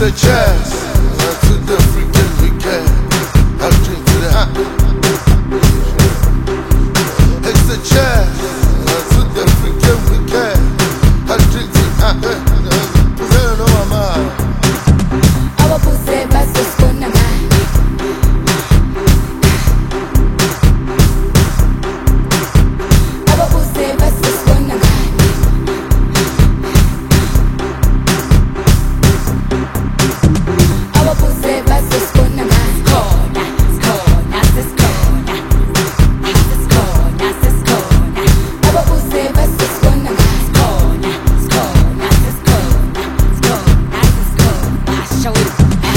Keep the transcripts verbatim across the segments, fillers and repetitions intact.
a jazz to the freaking weekend. I'll drink to that. It's a jazz to the freaking weekend. I'll drink to that. Cause I don't know my mind. Our pussy versus gonna mind. Our pussy versus gonna mind. Our pussy versus gonna mind. Corner, corner, this corner. This corner, this corner. Our pussy versus gonna mind. Corner, corner, this corner. This corner, this corner. I show it.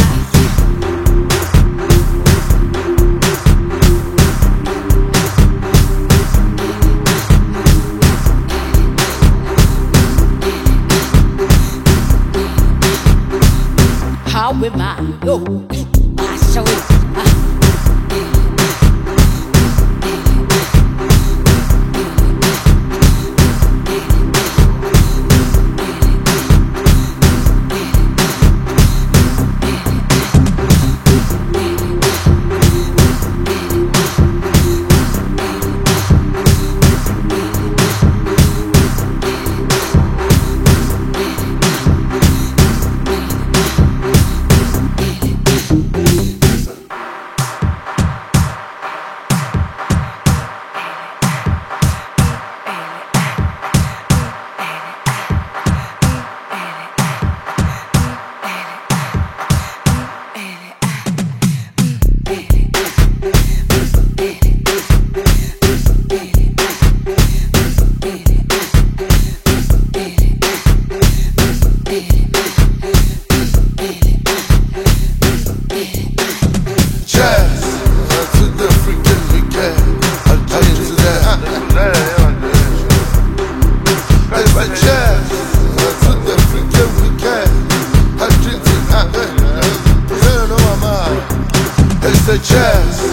How am I? Yo, I show it. Jazz to the freaking weekend. I'll drink to that. It's a jazz to the freaking weekend. I'll drink to that. Cause I don't know my mind. It's a jazz